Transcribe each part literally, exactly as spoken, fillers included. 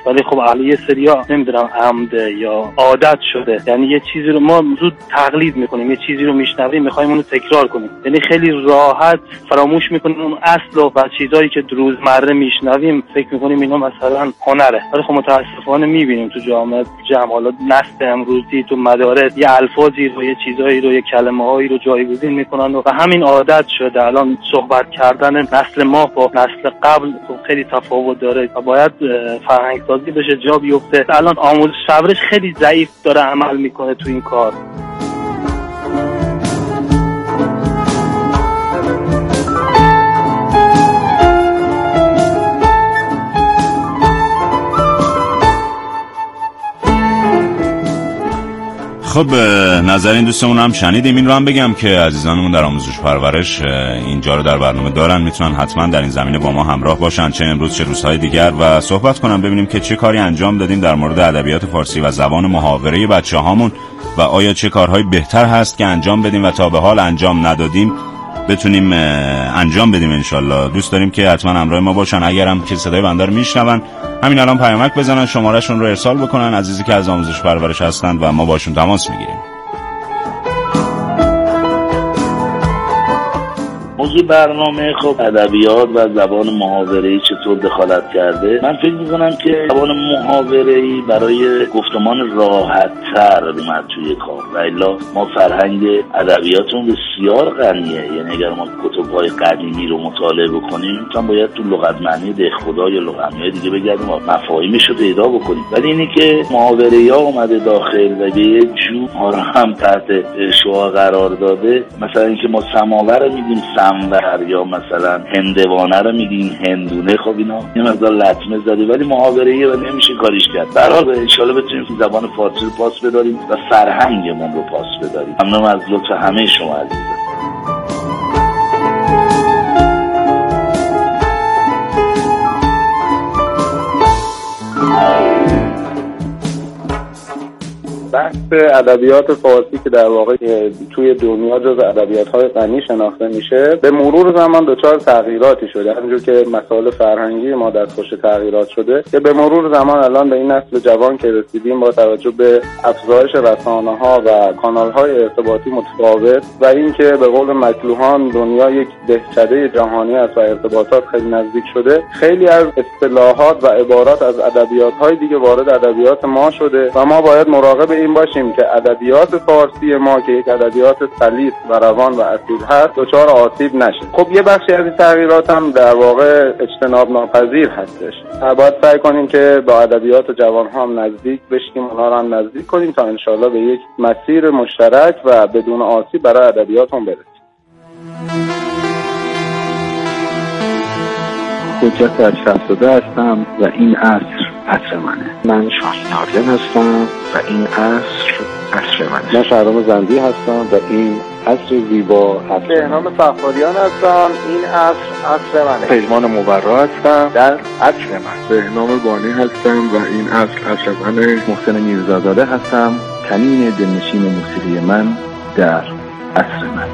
ولی خب اهل یه سریا نمیدونم عمد یا عادت شده، یعنی یه چیزی رو ما زود تقلید میکنیم، یه چیزی رو میشنویم میخوایم اون رو تکرار کنیم، یعنی خیلی راحت فراموش میکنیم اون اصل و چیزایی که روزمره میشنویم، فکر میکنیم اینا مثلا هنره. ولی خب متاسفانه میبینیم تو جامعه جمع، حالا نسل امروزی تو مدارس یه الفاظی رو، یه چیزایی رو، یه کلمه‌هایی رو جایگزین میکنن و همین عادت شده. الان صحبت کردن نسل ما با نسل قبل خیلی تفاوت داره و باید فرهنگ سازی بشه، جا بیفته. الان آموزش پرورش خیلی ضعیف داره عمل میکنه تو این کار. خب نظر این دوستمون هم شنیدیم. این رو هم بگم که عزیزانمون در آموزش پرورش اینجا رو در برنامه دارن، میتونن حتما در این زمینه با ما همراه باشن، چه امروز چه روزهای دیگر، و صحبت کنن ببینیم که چه کاری انجام دادیم در مورد ادبیات فارسی و زبان محاوره بچه هامون و آیا چه کارهای بهتر هست که انجام بدیم و تا به حال انجام ندادیم بتونیم انجام بدیم. انشالله دوست داریم که حتما همراه ما باشن. اگرم که صدای بنده رو میشنون همین الان پیامک بزنن، شمارهشون رو ارسال بکنن، عزیزی که از آموزش پرورش هستند و ما باشون تماس میگیریم. موضوع برنامه خب ادبیات و زبان محاوره‌ای چطور دخالت کرده. من فکر می‌کنم که زبان محاوره‌ای برای گفتمان راحت‌تر اومد توی کار و الا ما فرهنگ ادبیاتمون بسیار غنیه. یعنی اگر ما کتب‌های قدیمی رو مطالعه بکنیم مثلا باید تو لغت معنی دهخدا یا لغت‌های دیگه بگردیم و مفاهیمش رو پیدا بکنیم، ولی اینی که محاوره‌ها اومده داخل و به یه جو ما رو هم تحت شعاع قرار داده. مثلا اینکه ما سماور میگیم سمور یا مثلا هندوانه رو میگیم هندونه، خب اینا یه مقدار لطمه زده ولی محاوره‌ای و نمیشه کاریش کرد. به هر حال ان شاءالله بتونیم که زبان فارسی رو پاس بداریم و فرهنگمون رو پاس بداریم. ممنونم از لطف همه شما عزیزان. بحث ادبیات فارسی که در واقع توی دنیا جز ادبیات‌های غنی شناخته میشه به مرور زمان دچار تغییراتی شده. همونجور که مسائل فرهنگی ما دستخوش تغییرات شده که به مرور زمان الان به این نسل جوان که رسیدیم با توجه به افزایش رسانه‌ها و کانال‌های ارتباطی متفاوت و اینکه به قول مطلوحان دنیا یک دهکده جهانی است و ارتباطات خیلی نزدیک شده، خیلی از اصطلاحات و عبارات از ادبیات‌های دیگه وارد ادبیات ما شده و ما باید مراقب این باشیم که ادبیات فارسی ما که یک ادبیات سلیس و روان و اصیل هست دچار آسیب نشه. خب یه بخشی از این تغییرات هم در واقع اجتناب ناپذیر هستش. باید سعی کنیم که با ادبیات جوان ها هم نزدیک بشیم، اونها رو هم نزدیک کنیم تا انشالله به یک مسیر مشترک و بدون آسیب برای ادبیاتمون برسیم. حجت اجرفزاده هستم و این عصر عصر منه. من شاهین آریان هستم و این عصر عصر منه. من شهرام زندی هستم و این عصر زیبا عصر. بهنام صفاریان هستم، این عصر عصر منه. پیمان مبرا هستم، در عصر من. بهنام بانی هستم و این عصر عصر منه. محسن میرزازاده هستم، کمین دلنشین موسیقی من در عصر من.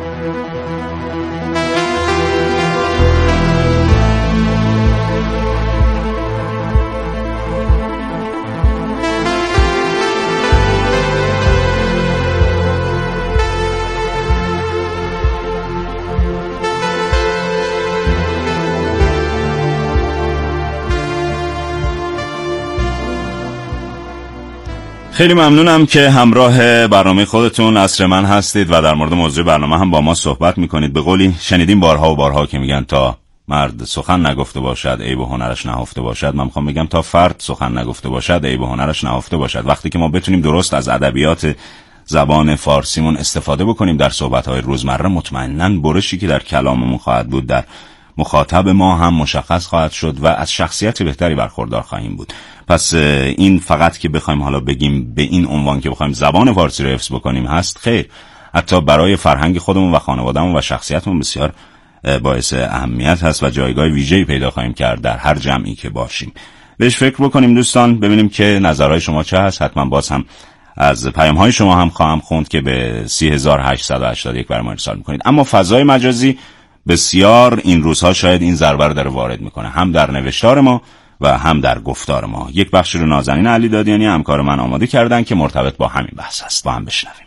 خیلی ممنونم که همراه برنامه خودتون عصر من هستید و در مورد موضوع برنامه هم با ما صحبت میکنید. به قولی شنیدیم بارها و بارها که میگن تا مرد سخن نگفته باشد عیب و هنرش نهفته باشد. من میخوام بگم تا فرد سخن نگفته باشد عیب و هنرش نهفته باشد. وقتی که ما بتونیم درست از ادبیات زبان فارسیمون استفاده بکنیم در صحبت‌های روزمره، مطمئناً برشی که در کلاممون خواهد بود در مخاطب ما هم مشخص خواهد شد و از شخصیت بهتری برخوردار خواهیم بود. پس این فقط که بخوایم حالا بگیم به این عنوان که بخوایم زبان فارسی رو حفظ بکنیم هست، خیر. حتی برای فرهنگ خودمون و خانواده‌مون و شخصیتمون بسیار باعث اهمیت هست و جایگاه ویژه‌ای پیدا خواهیم کرد در هر جمعی که باشیم. بهش فکر بکنیم دوستان، ببینیم که نظرهای شما چه هست. حتما باز هم از پیام‌های شما هم خواهم خوند که به سی هزار و هشتصد و هشتاد و یک برای ما ارسال می‌کنید. اما فضای مجازی بسیار این روزها شاید این ضربه رو داره وارد میکنه، هم در نوشتار ما و هم در گفتار ما. یک بخش رو نازنین علی دادیانی همکار من آماده کردن که مرتبط با همین بحث است. با هم بشنویم.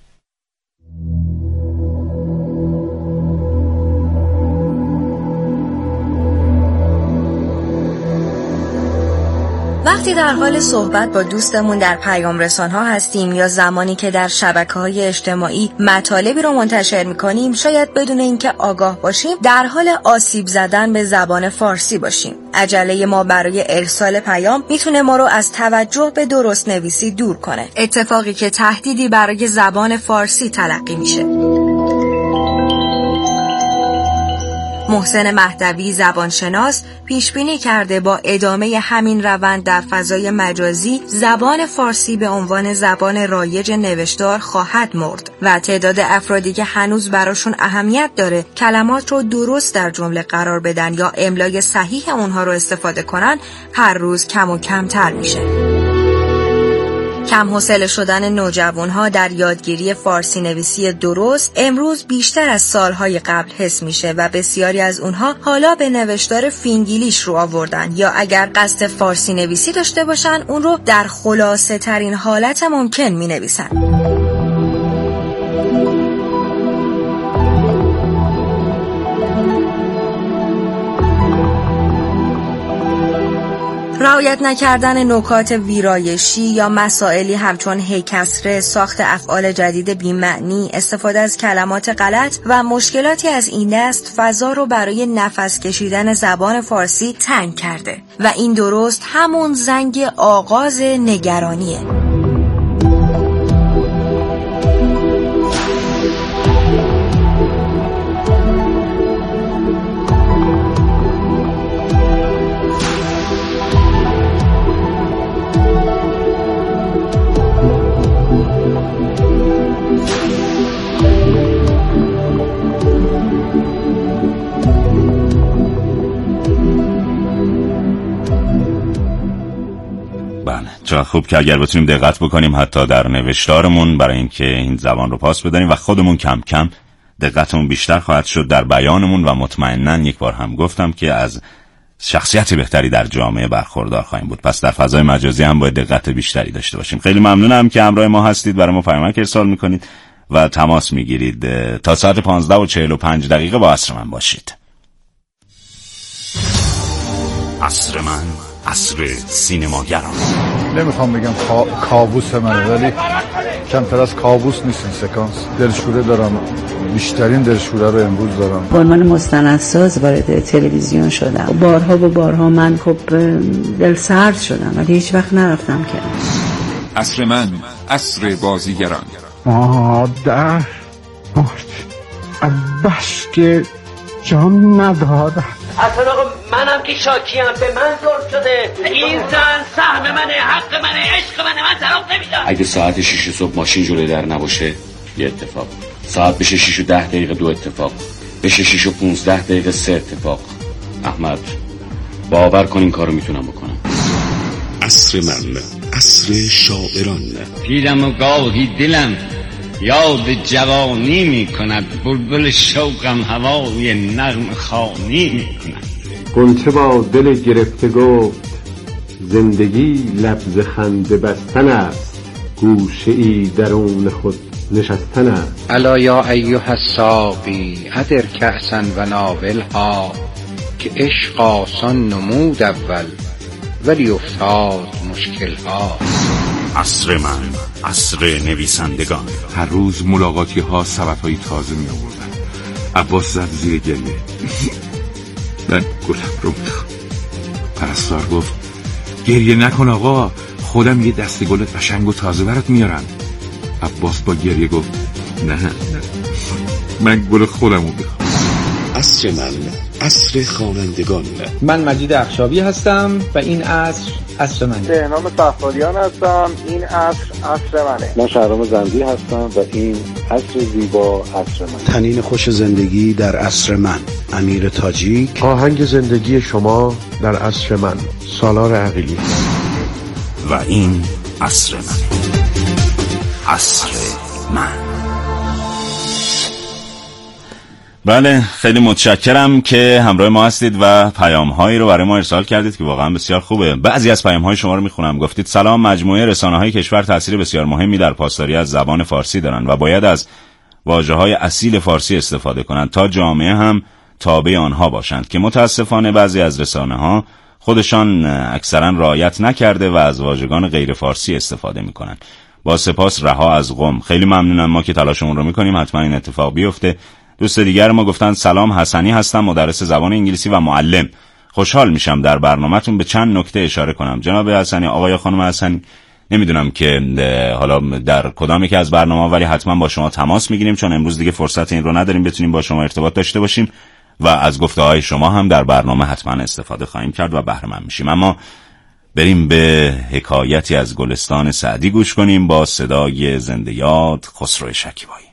وقتی در حال صحبت با دوستمون در پیام رسان‌ها هستیم یا زمانی که در شبکه‌های اجتماعی مطالبی رو منتشر می‌کنیم، شاید بدون اینکه آگاه باشیم در حال آسیب زدن به زبان فارسی باشیم. عجله ما برای ارسال پیام میتونه ما رو از توجه به درست نویسی دور کنه، اتفاقی که تهدیدی برای زبان فارسی تلقی میشه. محسن مهدوی زبانشناس پیش بینی کرده با ادامه همین روند در فضای مجازی زبان فارسی به عنوان زبان رایج نوشتار خواهد مرد و تعداد افرادی که هنوز براشون اهمیت داره کلمات رو درست در جمله قرار بدن یا املای صحیح اونها رو استفاده کنن هر روز کم و کمتر میشه. کم حوصله شدن نوجوانها در یادگیری فارسی نویسی درست امروز بیشتر از سالهای قبل حس میشه و بسیاری از اونها حالا به نوشتار فینگلیش رو آوردن یا اگر قصد فارسی نویسی داشته باشن اون رو در خلاصه ترین حالت ممکن می نویسن. رعایت نکردن نکات ویرایشی یا مسائلی همچون هی کسره، ساخت افعال جدید بی‌معنی، استفاده از کلمات غلط و مشکلاتی از این دست فضا رو برای نفس کشیدن زبان فارسی تنگ کرده و این درست همون زنگ آغاز نگرانیه. چرا خوب که اگر بتونیم دقت بکنیم حتی در نوشتارمون برای اینکه این زبان رو پاس بداریم و خودمون کم کم دقتمون بیشتر خواهد شد در بیانمون و مطمئناً یک بار هم گفتم که از شخصیت بهتری در جامعه برخوردار خواهیم بود. پس در فضای مجازی هم باید دقت بیشتری داشته باشیم. خیلی ممنونم که همراه ما هستید، برای ما پیامک ارسال میکنید و تماس میگیرید. تا ساعت پانزده و چهل و پنج دقیقه با عصر من باشید. عصر من، عصر سینماگران. نمیخوام بگم کابوس منه ولی کمتر از کابوس نیست این سکانس. دلشوره دارم، بیشترین دلشوره رو امروز دارم. به عنوان مستندساز وارد تلویزیون شدم. بارها و بارها من خب دل سرد شدم ولی هیچ وقت نرفتم که. عصر من، عصر بازیگران. مادر بس که جان ندارم. اصلا آقا منم که شاکیم، به من ظلم شده. این زن سهم منه، حق منه، عشق منه، من طلاق نمیدم. اگه ساعت شیش صبح ماشین جلوی در نباشه یه اتفاق، ساعت بشه شیش و ده دقیقه دو اتفاق، بشه شیش و پونزده دقیقه سه اتفاق. احمد باور کن این کارو میتونم بکنم. عصر من، عصر شاعران. پیرم و گاهی دلم یاد جوانی می کند، بلبل شوقم هوای نغم خوانی می کند. غنچه با دل گرفته گفت زندگی لبز خنده بستن است، گوشه ای درون خود نشستن است. الا یا ایها الساقی ادر کأسا و ناولها، که عشق آسان نمود اول ولی افتاد مشکل ها. عصر من، عصر نویسندگان. هر روز ملاقاتی ها سبب های تازه می آوردن. عباس زد زیر گریه. من گلم رو میخوام. پرستار گفت گریه نکن آقا، خودم یه دسته گل قشنگ و تازه برات میارم. عباس با گریه گفت نه نه من گل خودم رو میخوام. عصر من، عصر خوانندگان. من مجید اخشابی هستم و این عصر عصر منه. بهنام صفاریان هستم، این عصر عصر منه. من شهرام زندی هستم و این عصر زیبا عصر من. تنین خوش زندگی در عصر من، امیر تاجیک. آهنگ زندگی شما در عصر من، سالار عقیلی. و این عصر من، عصر من. بله، خیلی متشکرم که همراه ما هستید و پیام‌هایی رو برای ما ارسال کردید که واقعا بسیار خوبه. بعضی از پیام‌های شما رو میخونم. گفتید سلام، مجموعه رسانه‌های کشور تأثیر بسیار مهمی در پاسداری از زبان فارسی دارند و باید از واژه‌های اصیل فارسی استفاده کنند تا جامعه هم تابع آنها باشند که متاسفانه بعضی از رسانه‌ها خودشان اکثرا رعایت نکرده و از واژگان غیر فارسی استفاده میکنن. با سپاس رها از قم. خیلی ممنونم، ما که تلاشمون رو میکنیم حتما این اتفاق بیفته. دوست دیگر ما گفتن سلام، حسنی هستم، مدرس زبان انگلیسی و معلم. خوشحال میشم در برنامه‌تون به چند نکته اشاره کنم. جناب حسنی، آقای یا خانم حسنی، نمیدونم که حالا در کدام یکی از برنامه‌ها، ولی حتما با شما تماس میگیریم چون امروز دیگه فرصت این رو نداریم بتونیم با شما ارتباط داشته باشیم و از گفته‌های شما هم در برنامه حتما استفاده خواهیم کرد و بهره مند میشیم. اما بریم به حکایتی از گلستان سعدی گوش کنیم با صدای زنده یاد خسرو شکیبایی.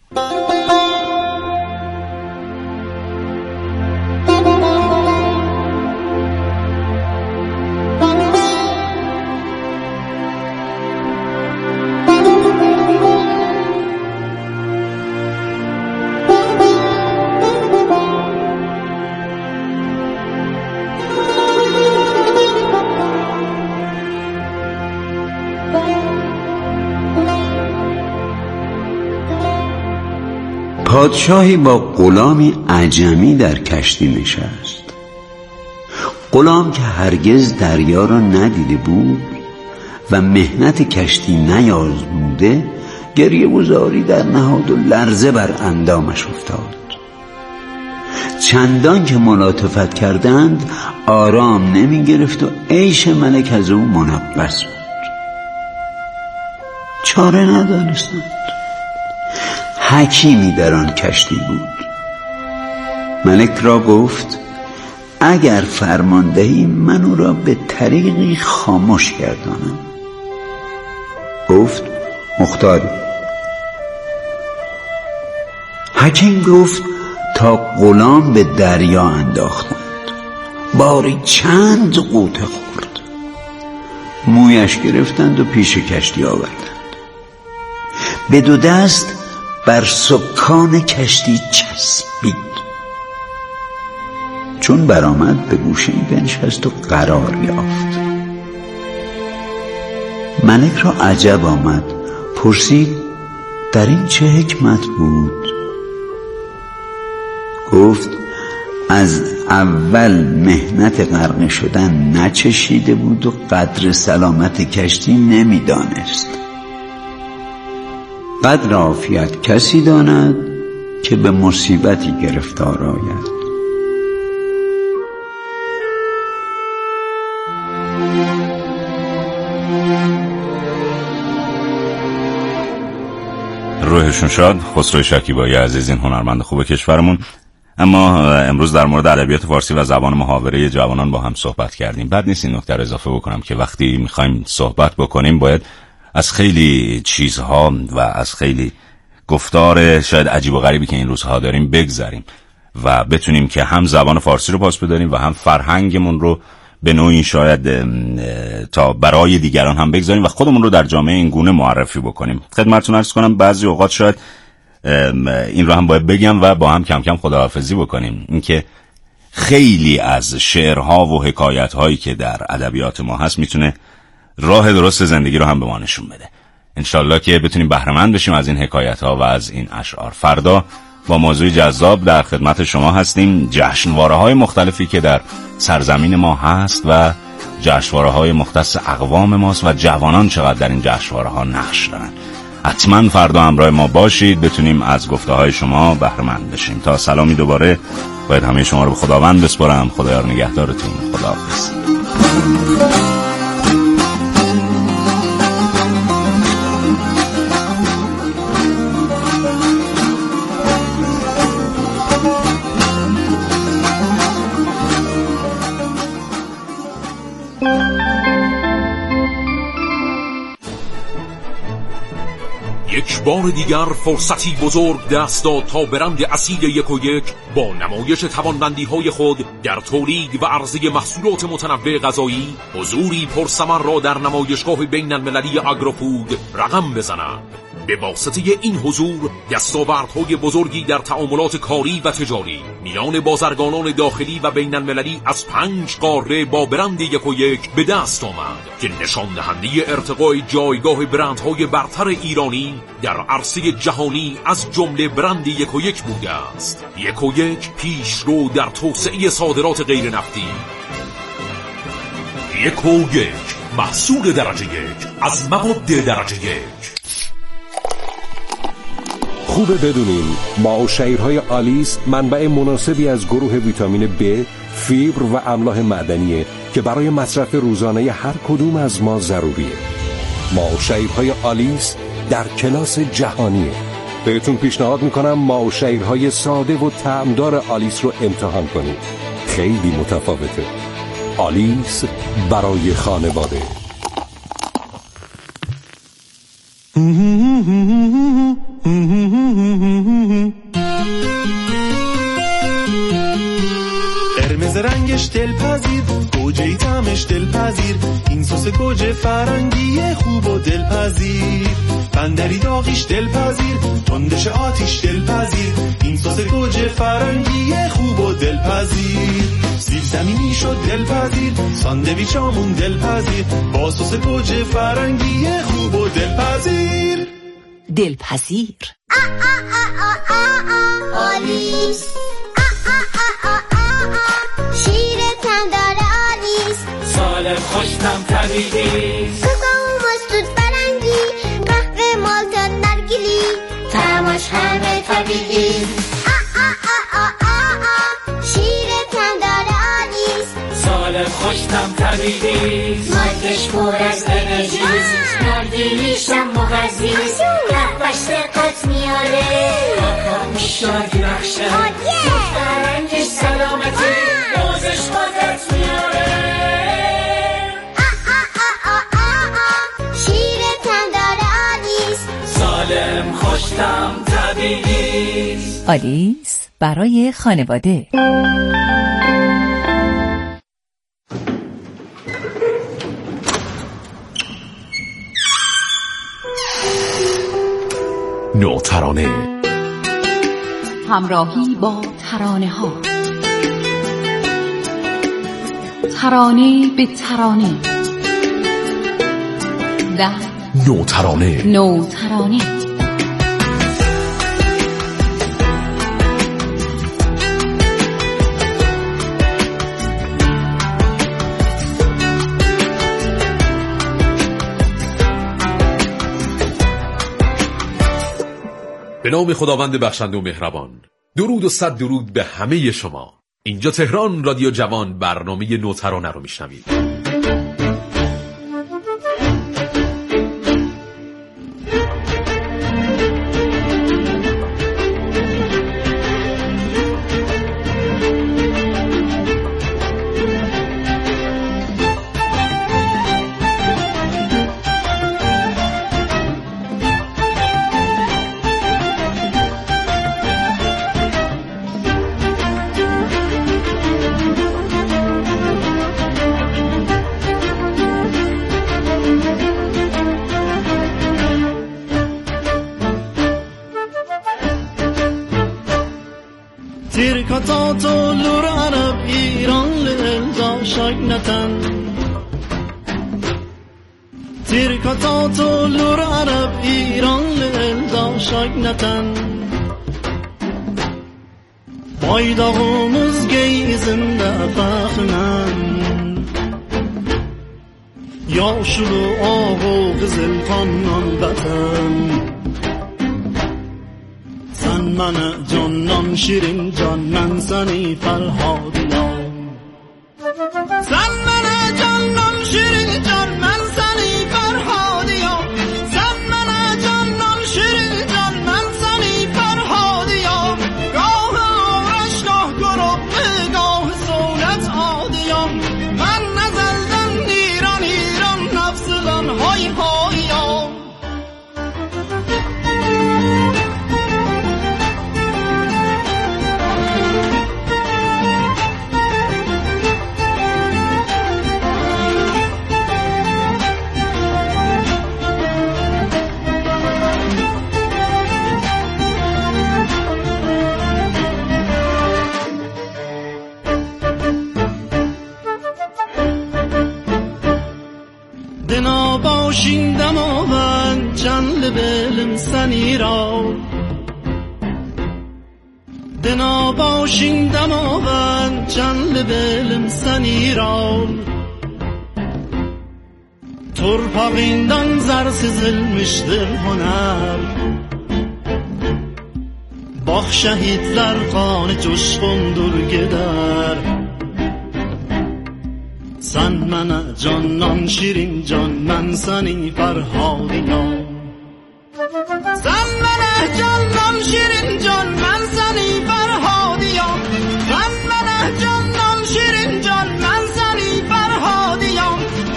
پادشاهی با غلامی عجمی در کشتی نشست. غلام که هرگز دریا را ندیده بود و مهنت کشتی نیازموده، گریه و زاری در نهاد و لرزه بر اندامش افتاد. چندان که ملاطفت کردند آرام نمی گرفت و عیش ملک از او منبس بود. چاره ندانستند. حکیمی در آن کشتی بود. ملک را گفت اگر فرمان دهی من او را به طریقی خاموش گردانم. گفت مختاری. حکیم گفت تا غلام به دریا انداختند. باری چند غوطه خورد. مویش گرفتند و پیش کشتی آوردند. به دو دست بر سکان کشتی چسبید. چون برآمد به گوشه بنشست و قرار یافت. ملک را عجب آمد، پرسید در این چه حکمت بود؟ گفت از اول مهنت غرق شدن نچشیده بود و قدر سلامت کشتی نمیدانست. قدر عافیت کسی داند که به مصیبتی گرفتار آید. روحشون شاد. خسرو شکیبایی عزیز، این هنرمند خوب کشورمون. اما امروز در مورد ادبیات فارسی و زبان محاوره جوانان با هم صحبت کردیم. بد نیست این نکته رو اضافه بکنم که وقتی میخوایم صحبت بکنیم باید از خیلی چیزها و از خیلی گفتار شاید عجیب و غریبی که این روزها داریم بگذریم و بتونیم که هم زبان فارسی رو پاس بداریم و هم فرهنگمون رو به نوعی شاید تا برای دیگران هم بگذاریم و خودمون رو در جامعه این گونه معرفی بکنیم. خدمتتون عرض کنم بعضی اوقات شاید این رو هم باید بگم و با هم کم کم خداحافظی بکنیم. اینکه خیلی از شعرها و حکایت‌هایی که در ادبیات ما هست میتونه راه درست زندگی رو هم به ما نشون بده. انشالله که بتونیم بهره مند بشیم از این حکایت‌ها و از این اشعار. فردا با موضوع جذاب در خدمت شما هستیم. جشنواره‌های مختلفی که در سرزمین ما هست و جشنواره‌های مختص اقوام ماست و جوانان چقدر در این جشنواره‌ها نقش دارن. حتما فردا همراه ما باشید بتونیم از گفته‌های شما بهره مند بشیم. تا سلامی دوباره باید همه شما رو به خداوند بسپارم. خدایا نگهدارتون. خداحافظ. یک بار دیگر فرصتی بزرگ دست داد تا برند اصیل یک و یک با نمایش توانمندی‌های خود در تولید و عرضه محصولات متنوع غذایی حضوری پرثمر را در نمایشگاه بین المللی آگروفود رقم بزند. به واسطه این حضور دستاوردهای بزرگی در تعاملات کاری و تجاری میان بازرگانان داخلی و بین المللی از پنج قاره با برند یک و یک به دست آمد که نشان دهنده ارتقای جایگاه برندهای برتر ایرانی در عرصه جهانی از جمله برند یک و یک بوده است. یک و یک پیشرو در توسعه صادرات غیر نفتی. یک و یک محصول درجه یک از مواد درجه یک. خوبه بدونین ماوشیرهای آلیس منبع مناسبی از گروه ویتامین B، فیبر و املاح معدنیه که برای مصرف روزانه هر کدوم از ما ضروریه. ماوشیرهای آلیس در کلاس جهانیه. بهتون پیشنهاد میکنم ماوشیرهای ساده و طعمدار آلیس رو امتحان کنید. خیلی متفاوته. آلیس برای خانواده. قرمز رنگش دلپذیر، گوجه طعمش دلپذیر، این سس گوجه فرنگی خوب و دلپذیر. بندری داغیش دلپذیر، تندش آتیش دلپذیر، این سس گوجه فرنگی خوب و دلپذیر. سیب زمینی شد دلپذیر، ساندویچامون دلپذیر، با سس گوجه فرنگی خوب و دلپذیر. دلپذیر آلیس، شیرتم داره آلیس، سالم خوشتم طبیعی، کوکو مستود فرنگی، قهوه مالتا نرگیلی، طعمش همه طبیعی. شیرتم داره آلیس، سالم خوشتم طبیعی، مایدش پر از انرژی، نرگیلیشم مغذیست، قهوهش دقت میاره، کاکا شادی بخشه، فرنگش سلامتی، دوزش قدرت میاره. شیرتم داره آلیس، سالم خوشتم طبیعی. آلیس برای خانواده. نوترانه، همراهی با ترانه ها، ترانه به ترانه، در نوترانه نوترانه. به نام خداوند بخشنده و مهربان. درود و صد درود به همه شما. اینجا تهران، رادیو جوان، برنامه نوترانه رو میشنوید. تیرکاتا لور عرب ایران للدا شاگنتن، تیرکاتا لور عرب ایران للدا شاگنتن، bayrağımız geyzinde faxnan, yaşlı ağı qızıl qandan vatan. Sen mənə candan şirin can, mən səni Fərhadiyam. Sen mənə candan şirin can, mən səni Fərhadiyam. Sen mənə candan şirin can, mən səni Fərhadiyam. Gah ağraş, gah qurublu, gah soğlət adiyam. Mən nəzəldən İran, İran nəfsıdan hay hayam. باشین دماوند چند لبلم سنی را دنا باشین دماوند چند لبلم سنی را Torpağından zar sızılmıştır hunar Bak şehitler kanı coşkundur gider Sen mənə candan şirin can mən səni Fərhadiyam Sen mənə candan şirin can mən səni Fərhadiyam Sen mənə candan şirin can mən səni Fərhadiyam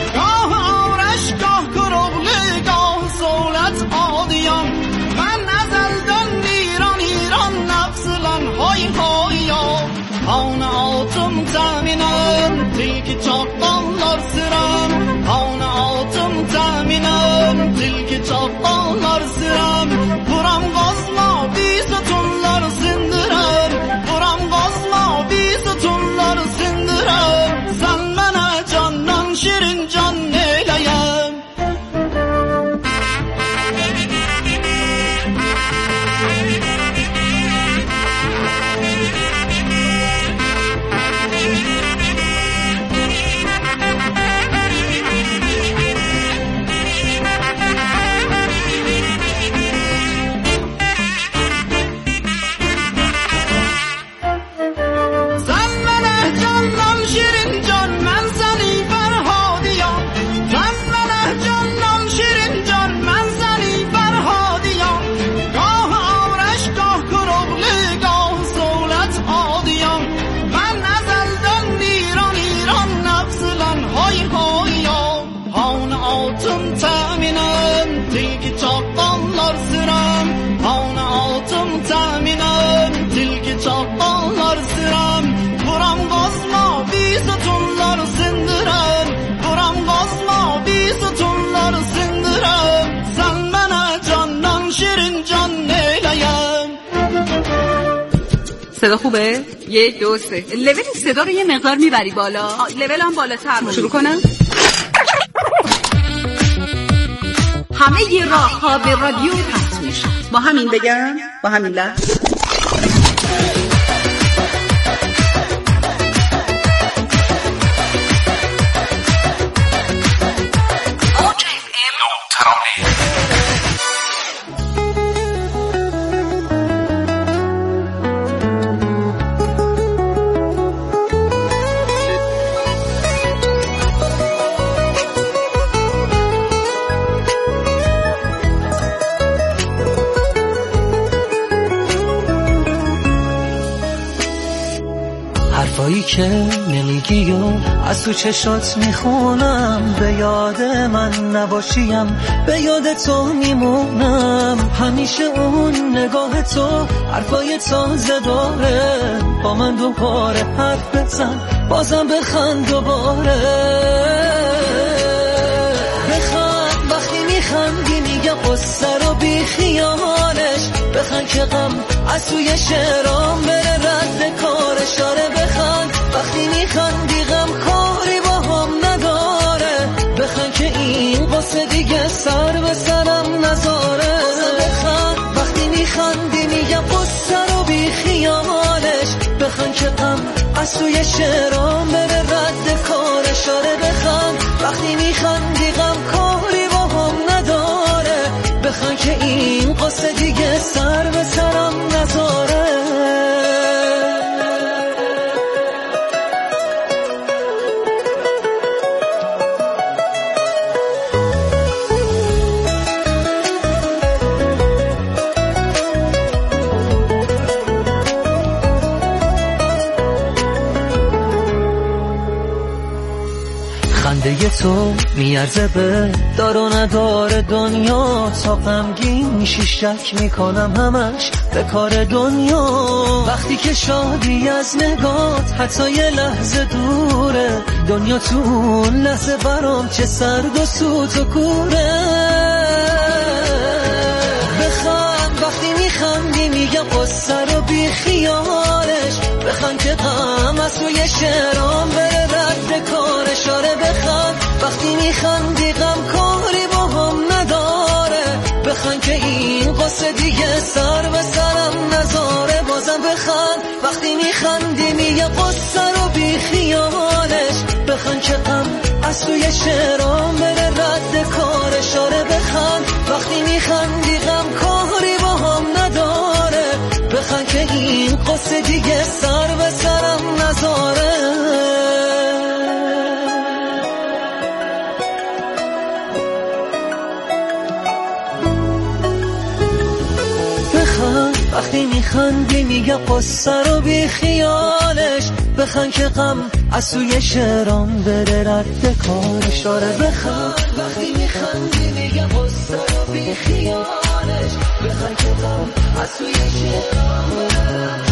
Adiyam ben ezelden İran İran nefsilen hay hayam Havna altın teminen tilki çaktanlar sıram Havna altın teminen tilki çaktanlar sıram Buram gazla bir sütunlar sindirer Buram gazla bir sütunlar sindirer Sen bana candan şirin can neyleyem Çapallar sıram Buram gazla bir sütunlar sindiren Buram gazla bir sütunlar sindiren Sen bana candan şirin can neyleyem صدا خوبه؟ یک دو سه لول صدا رو یه مقدار میبری بالا لول هم بالاتر شروع کنم همه ی راه ها به رادیو پخش میشه با همین بگم با همین لحظه حرفایی که نمیگی و از تو چشات میخونم به یاد من نباشیم به یاد تو میمونم همیشه اون نگاه تو حرفای تازه داره با من دوباره حرف بزن بازم بخند دوباره بخند وقتی میخندی میگم قصه رو بی خیالش بخند که غم از توی شعرام بره رد کارش آره بخند وقتی میخندی غم کاری با هم نداره بخند که این قصه دیگه سر به سرم نذاره بخند وقتی میخندی میگم قصه رو بی خیالش بخند که غم از توی شعرام بره رد کارش آره بخند وقتی میخندی غم کاری با هم نداره بخند که این قصه دیگه سر به سرم نذاره خنده تو میارزه به دار و ندار دنیا تا غمگین میشی شک میکنم همش به کار دنیا وقتی که شادی از نگات حتی یه لحظه دوره دنیا تو اون لحظه برام چه سرد و سوت و کوره بخند وقتی میخندی میگم قصه رو بی خیالش بخند که غم از توی شعرام بره رد کارش آره بخند وقتی میخندی غم کاری که این قصه دیگه سر به سرم نذاره. بازم بخند وقتی میخندی میگه قصه رو بی خیالش. بخند که غم از توی شعرام بره رد کارش. آره بخند وقتی میخندی غم کاری با هم نداره. بخند که این قصه دیگه سر به سرم نذاره. وقتی میخندی میگه قصه رو بی خیالش. بخند که غم از سوی شعرام بره رد کارش. آره بخند وقتی میخندی میگه قصه رو بی خیالش. بخند که غم از سوی شعرام بره رد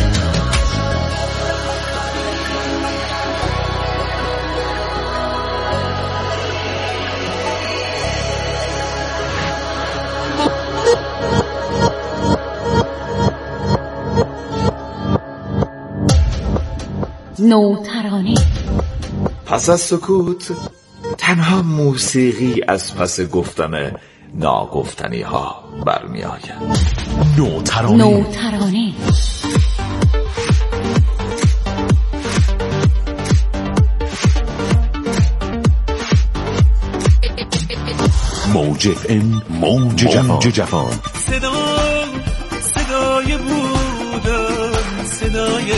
نوترانه. پس از سکوت تنها موسیقی از پس گفتن ناگفتنی ها برمی آید. نوترانه. نوترانه. موج اف ام، موج جوان. جوان صدا صدای بودن، صدای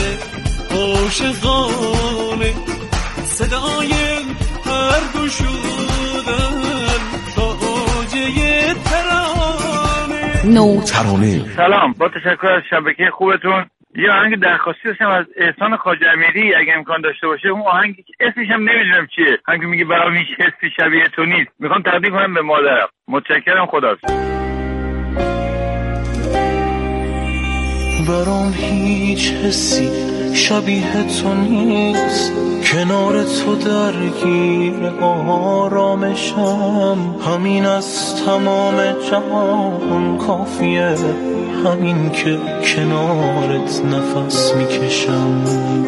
عاشقانه، صدای هر دو شدن تا اوجه ترانه. نوترانه. سلام، با تشکر از شبکه خوبتون. یه آهنگ درخواستی داشتم از احسان خواجه امیری اگه امکان داشته باشه. اون آهنگی که اسمش هم نمیدونم چیه، آهنگی میگه برام هیچ حسی شبیه تو نیست، میخوام تقدیم کنم به مادرم. متشکرم، خداحافظ. برام هیچ حسی شبیه تو نیست، کنار تو درگیر آرامشم. همین از تمام جهان کافیه، همین که کنارت نفس میکشم.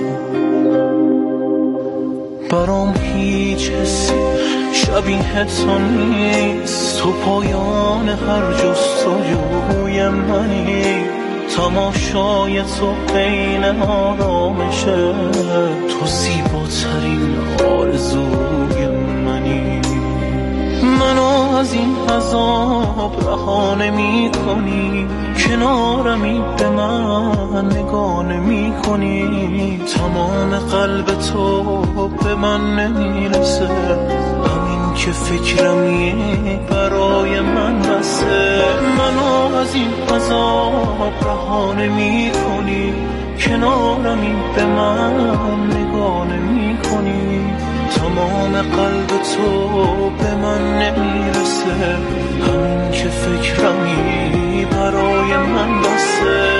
برام هیچ حسی شبیه تو نیست، تو پایان هر جستجوی منی. تماشای تو بین آرامشه، تو زیباترین آرزوی منی. منو از این عذاب رها نمی کنی، کنارمی به من نگاه نمی کنی. تمام قلب تو به من نمیرسه، همین که فکرمی برای من بسه. منو از این عذاب رها نمی کنی، کنارمی به من نگاه نمی کنی. تمام قلب تو به من نمیرسه، همین که فکرمی برای من بسه.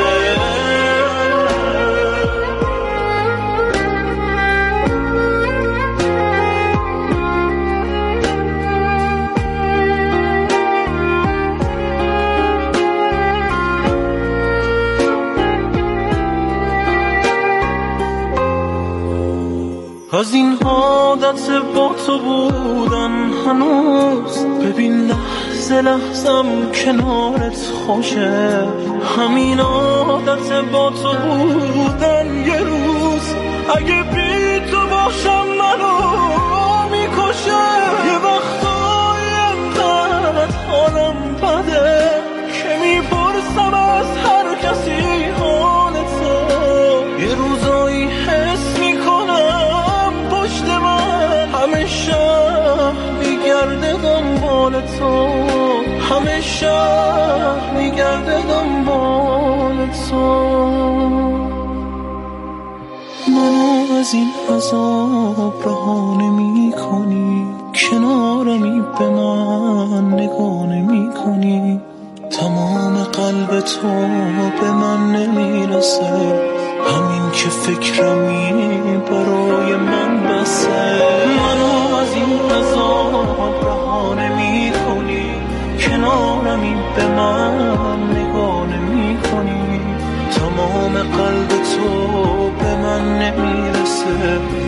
از این عادت با تو بودن هنوز، ببین لحظه لحظم کنارت خوشه. همین عادت با تو بودن یه روز اگه بی تو باشم منو میکشه. یه وقتایی انقدر حالم بده که میپرسم از هر کسی حال تو. یه روزایی حس میکنم پشت من همه شهر میگرده دنبال تو، همه شهر میگرده دنبال تو. منو از این عذاب رها نمی کنی، کنارمی به من نگاه نمی کنی. تمام قلب تو به من نمیرسه، همین که فکرمی برای من بسه. منو از این عذاب رها نمی کنی، کنارمی به من نگاه نمی کنی. تمام قلب تو به من نمیرسه،